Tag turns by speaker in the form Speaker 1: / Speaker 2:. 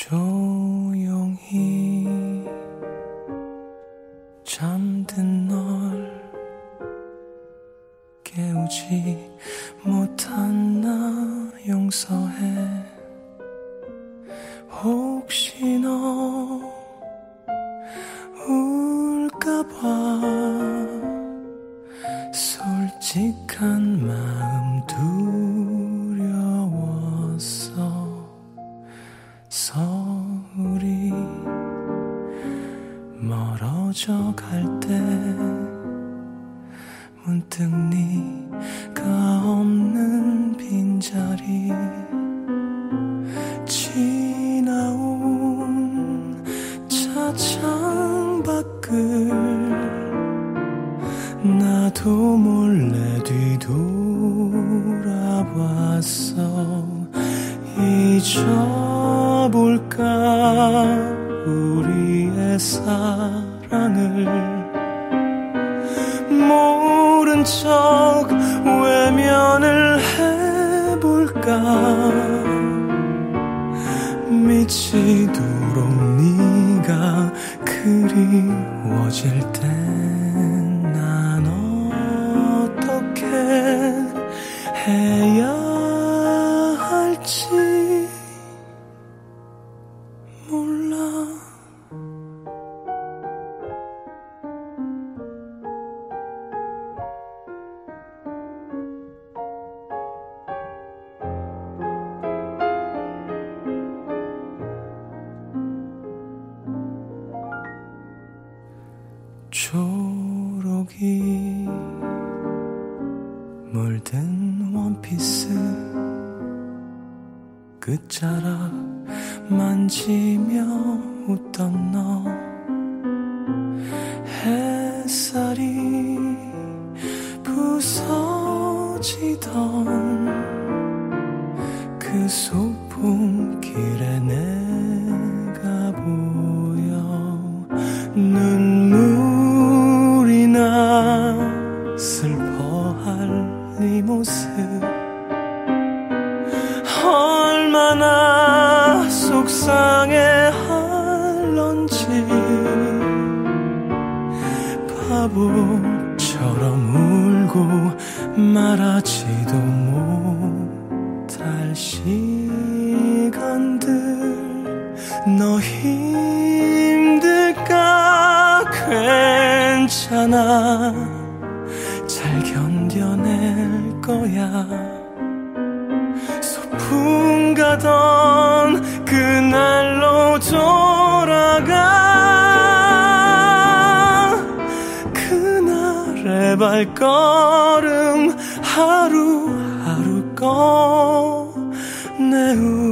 Speaker 1: 조용히 잠든 널 깨우지 못한 나 용서해. 혹시 너 울까봐 솔직한 마음 두려웠어. 우리 멀어져 갈 때 문득 네가 없는 빈자리 지나온 차창 밖을 나도 몰래 뒤돌아봤어. 잊어볼까 우리의 사랑을. 모른 척 외면을 해볼까. 미치도록 네가 그리워질 땐 난 어떻게 해야 할지 몰라. 초록이 물든 원피스 끝자락 만지며 웃던 너. 햇살이 부서지던 그 소풍길에 내가 보여. 눈물이 나 슬퍼할 네 모습 얼마나 속상해할런지. 바보처럼 울고 말하지도 못할 시간들. 너 힘들까? 괜찮아, 잘 견뎌낼 거야. 소풍 가던 그날로 돌아가. 그날의 발걸음 하루하루 꺼내우